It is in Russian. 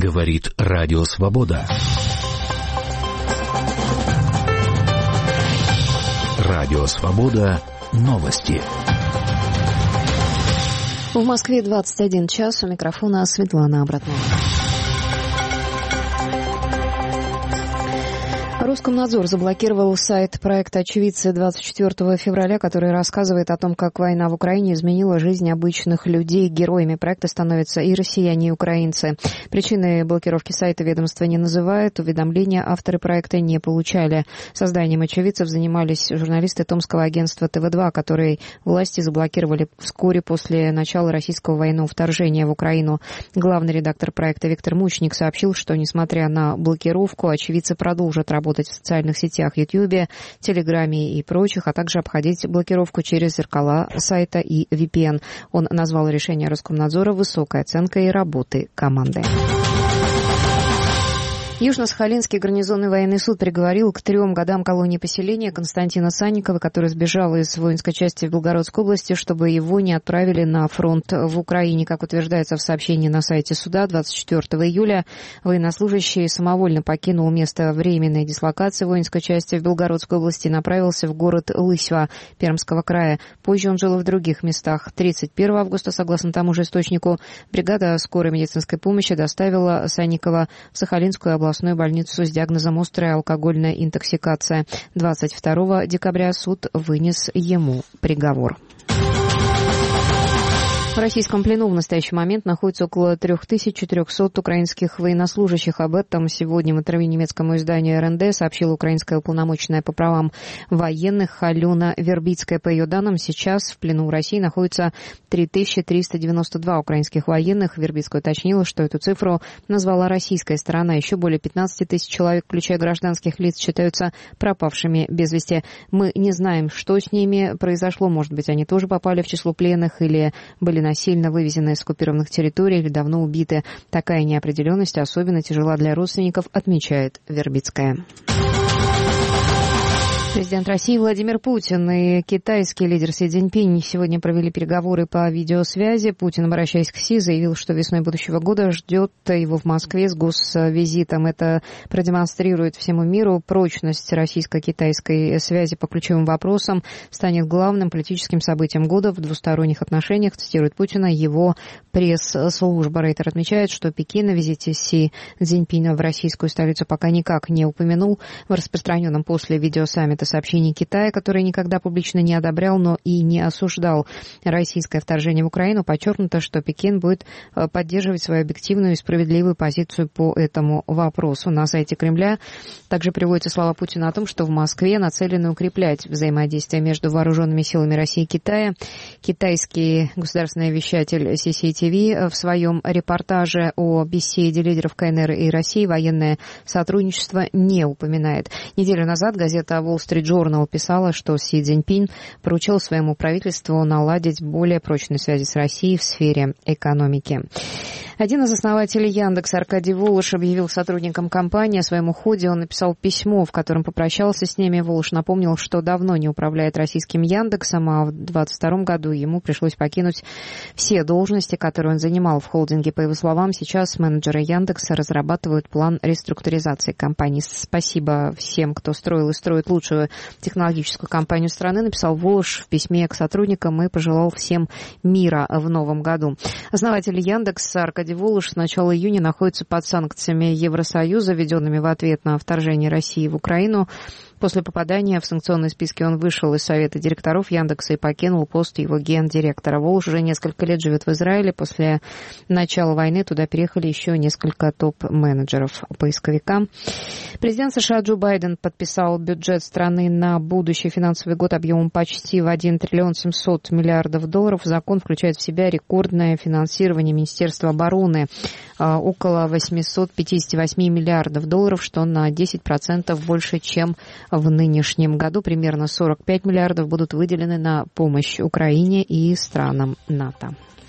Говорит Радио Свобода. Радио Свобода. Новости. В Москве 21 час. У микрофона Светлана Абратнова. Роскомнадзор заблокировал сайт проекта «Очевидцы» 24 февраля, который рассказывает о том, как война в Украине изменила жизнь обычных людей. Героями проекта становятся и россияне, и украинцы. Причины блокировки сайта ведомство не называет. Уведомления авторы проекта не получали. Созданием «Очевидцев» занимались журналисты томского агентства ТВ-2, которые власти заблокировали вскоре после начала российского военного вторжения в Украину. Главный редактор проекта Виктор Мучник сообщил, что, несмотря на блокировку, «Очевидцы» продолжат работать в социальных сетях, Ютьюбе, Телеграме и прочих, а также обходить блокировку через зеркала сайта и VPN. Он назвал решение Роскомнадзора высокой оценкой работы команды. Южно-Сахалинский гарнизонный военный суд приговорил к 3 годам колонии поселения Константина Санникова, который сбежал из воинской части в Белгородской области, чтобы его не отправили на фронт в Украине. Как утверждается в сообщении на сайте суда, 24 июля военнослужащий самовольно покинул место временной дислокации воинской части в Белгородской области и направился в город Лысьва Пермского края. Позже он жил в других местах. 31 августа, согласно тому же источнику, бригада скорой медицинской помощи доставила Санникова в Сахалинскую областную больницу с диагнозом «острая алкогольная интоксикация». 22 декабря суд вынес ему приговор. В российском плену в настоящий момент находится около 3400 украинских военнослужащих. Об этом сегодня в интервью немецкому изданию РНД сообщила украинская уполномоченная по правам военных Алена Вербицкая. По ее данным, сейчас в плену в России находится 3392 украинских военных. Вербицкая уточнила, что эту цифру назвала российская сторона. Еще более 15 тысяч человек, включая гражданских лиц, считаются пропавшими без вести. Мы не знаем, что с ними произошло. Может быть, они тоже попали в число пленных или были насильно вывезены с оккупированных территорий или давно убиты. Такая неопределенность особенно тяжела для родственников, отмечает Вербицкая. Президент России Владимир Путин и китайский лидер Си Цзиньпинь сегодня провели переговоры по видеосвязи. Путин, обращаясь к Си, заявил, что весной будущего года ждет его в Москве с госвизитом. Это продемонстрирует всему миру прочность российско-китайской связи по ключевым вопросам, станет главным политическим событием года в двусторонних отношениях, цитирует Путина его пресс-служба. Рейтер отмечает, что Пекин о визите Си Цзиньпиня в российскую столицу пока никак не упомянул. В распространенном после видеосаммита сообщений Китая, который никогда публично не одобрял, но и не осуждал российское вторжение в Украину, подчеркнуто, что Пекин будет поддерживать свою объективную и справедливую позицию по этому вопросу. На сайте Кремля также приводятся слова Путина о том, что в Москве нацелены укреплять взаимодействие между вооруженными силами России и Китая. Китайский государственный вещатель CCTV в своем репортаже о беседе лидеров КНР и России военное сотрудничество не упоминает. Неделю назад газета Wall Street Journal писала, что Си Цзиньпинь поручил своему правительству наладить более прочные связи с Россией в сфере экономики. Один из основателей Яндекса, Аркадий Волош, объявил сотрудникам компании о своем уходе. Он написал письмо, в котором попрощался с ними. Волош напомнил, что давно не управляет российским Яндексом, а в 2022 году ему пришлось покинуть все должности, которые он занимал в холдинге. По его словам, сейчас менеджеры Яндекса разрабатывают план реструктуризации компании. Спасибо всем, кто строил и строит лучшую технологическую компанию страны, написал Волош в письме к сотрудникам и пожелал всем мира в новом году. Основатель Яндекса Аркадий Волош с начала июня находится под санкциями Евросоюза, введенными в ответ на вторжение России в Украину. После попадания в санкционные списки он вышел из совета директоров Яндекса и покинул пост его гендиректора. Волош уже несколько лет живет в Израиле. После начала войны туда переехали еще несколько топ-менеджеров поисковика. Президент США Джо Байден подписал бюджет страны на будущий финансовый год объемом почти в 1 триллион 700 миллиардов долларов. Закон включает в себя рекордное финансирование Министерства обороны около 858 миллиардов долларов, что на 10% больше, чем в нынешнем году. Примерно 45 миллиардов будут выделены на помощь Украине и странам НАТО.